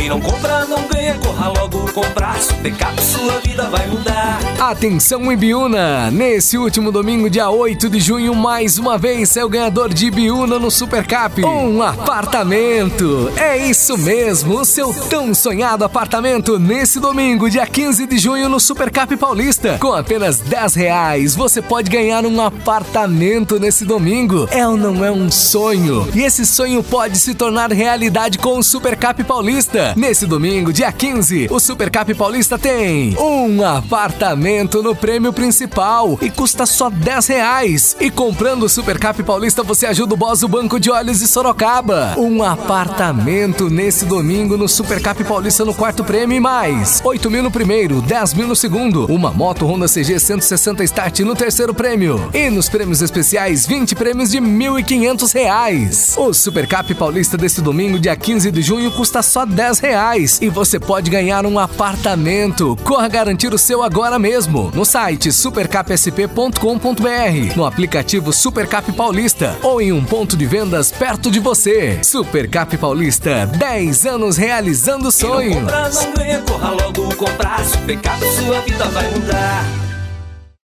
Quem não compra não ganha, corra logo comprar. Supercap, sua vida vai mudar. Atenção Ibiúna, nesse último domingo, dia 8 de junho, mais uma vez é o ganhador de Ibiúna no Supercap. Um apartamento, é isso mesmo, o seu tão sonhado apartamento nesse domingo, dia 15 de junho no Supercap Paulista. Com apenas R$10 você pode ganhar um apartamento nesse domingo. É ou não é um sonho? E esse sonho pode se tornar realidade com o Supercap Paulista. Nesse domingo, dia 15, o Supercap Paulista tem um apartamento no prêmio principal e custa só R$10. E comprando o Supercap Paulista você ajuda o Boss do Banco de Olhos de Sorocaba. Um apartamento nesse domingo no Supercap Paulista no quarto prêmio e mais 8 mil no primeiro, 10 mil no segundo, uma moto Honda CG 160 Start no terceiro prêmio e nos prêmios especiais 20 prêmios de R$1.500. O Supercap Paulista deste domingo, dia 15 de junho, custa só R$10 e você pode ganhar um apartamento. Corra garantir o seu agora mesmo no site supercapsp.com.br, no aplicativo Supercap Paulista ou em um ponto de vendas perto de você. Supercap Paulista, 10 anos realizando sonhos. Quem não compra não ganha, corra logo comprar. Supercap, sua vida vai mudar.